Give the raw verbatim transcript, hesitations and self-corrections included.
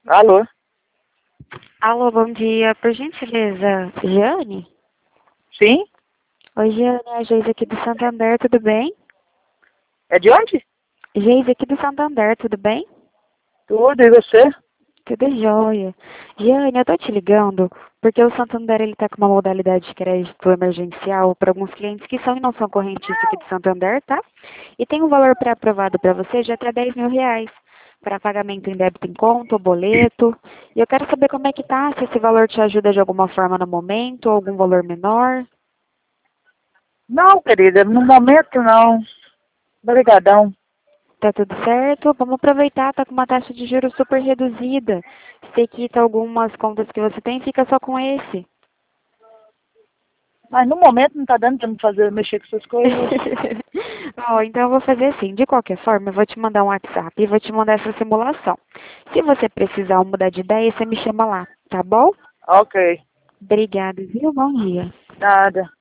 Alô? Alô, bom dia. Por gentileza, Jane? Sim? Oi, Jane, é a Geise aqui do Santander, tudo bem? É de onde? Geise aqui do Santander, tudo bem? Tudo, e você? Tudo jóia. Jane, eu tô te ligando porque o Santander ele tá com uma modalidade de crédito emergencial para alguns clientes que são e não são correntistas aqui do Santander, tá? E tem um valor pré-aprovado para você de até dez mil reais para pagamento em débito em conta ou boleto. E eu quero saber como é que tá, se esse valor te ajuda de alguma forma no momento, ou algum valor menor. Não, querida, no momento não. Obrigadão. Tá tudo certo? Vamos aproveitar, tá com uma taxa de juros super reduzida. Você quita algumas contas que você tem, fica só com esse. Mas no momento não tá dando pra me fazer, mexer com essas coisas. Ó, então eu vou fazer assim, de qualquer forma, eu vou te mandar um WhatsApp e vou te mandar essa simulação. Se você precisar mudar de ideia, você me chama lá, tá bom? Ok, Obrigada, viu? Bom dia. nada.